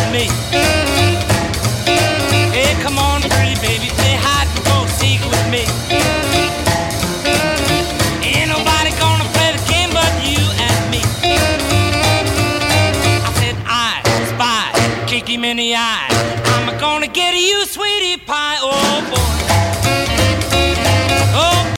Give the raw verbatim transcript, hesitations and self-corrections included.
with me. Hey, come on, pretty baby, play hide and go seek with me. Ain't nobody gonna play the game but you and me. I said I spy, kick him in the eye. I'm gonna get you, sweetie pie, oh boy.